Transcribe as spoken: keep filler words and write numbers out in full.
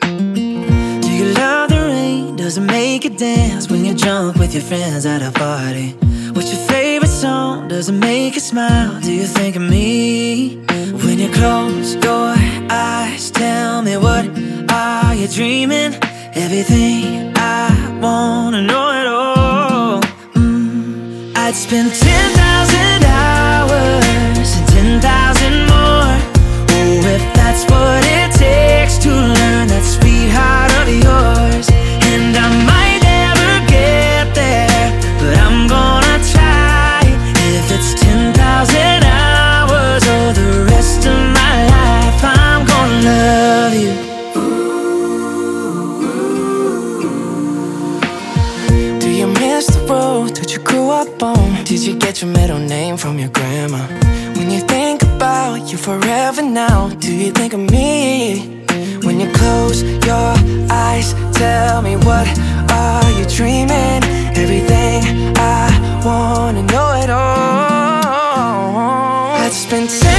Do you love the rain? Does it make you dance when you're drunk with your friends at a party? What's your favorite song? Does it make you smile? Do you think of me? When you close your eyes, tell me, what are you dreaming? Everything I wanna know it all. mm. I'd spend ten thousand hours and ten thousand more. Oh, if that's what it takes to learn that sweetheart of yours. And I might never get there, but I'm gonna try. If it's ten thousand hours or the rest of my life, I'm gonna love you. Do you miss the road that you grew up on? Did you get your middle name from your grandma? When you think about you forever now, do you think of me? When you close your eyes, tell me, what are you dreaming? Everything I wanna know it all. I'd spend